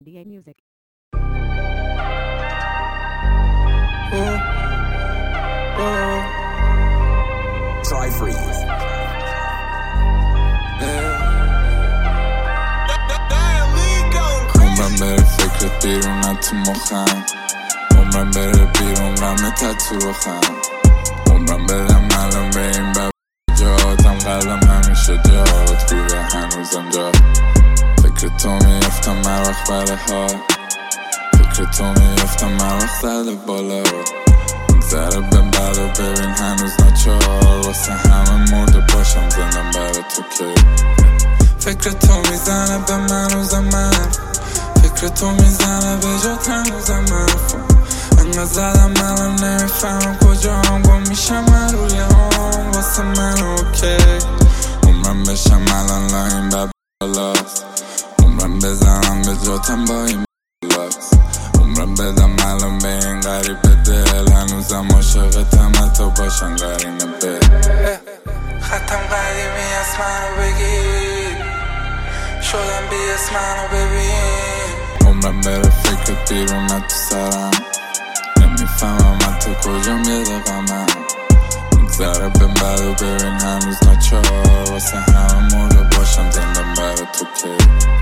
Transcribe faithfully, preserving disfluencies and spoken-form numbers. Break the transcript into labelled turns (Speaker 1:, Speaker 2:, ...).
Speaker 1: دی ای Music.
Speaker 2: Try free.
Speaker 3: عمرم بره فکرت بیرون تو مخم، عمرم بره بیرون غمت تو رخم، عمرم بدم الان به این بب جاتم قلبم همیشه جات گوره هنوزم جا. فکر تو میفتم هر وقت بره حال، فکر تو میفتم هر وقت زده بالا میگذره به بعد و ببین هنوز ناچار واسه همه مرده باشم زندم برای تو که فکر تو میزنه به من و زمن، فکر تو میزنه به جات هنوزم حرفم انقدر زدم الان نمیفهمم کجا هم گم میشم من روی هم واسه من اوکی. عمرم بشم الان لاین بب بالاست، عمرم بزنم به جاتم با این بالاست، عمرم بدم الان به این غریب دل هنوزم عاشقتم حتی باشن قرینه به خطم قدیمی از منو بگیر شدم بی اسم منو ببین. عمرم بره فکرت بیرون تو سرم نمیفهمم حتی کجام یه دقمم میگذره به بعد و ببین هنوز ناچار واسه همه مرده باشم زندم برای تو که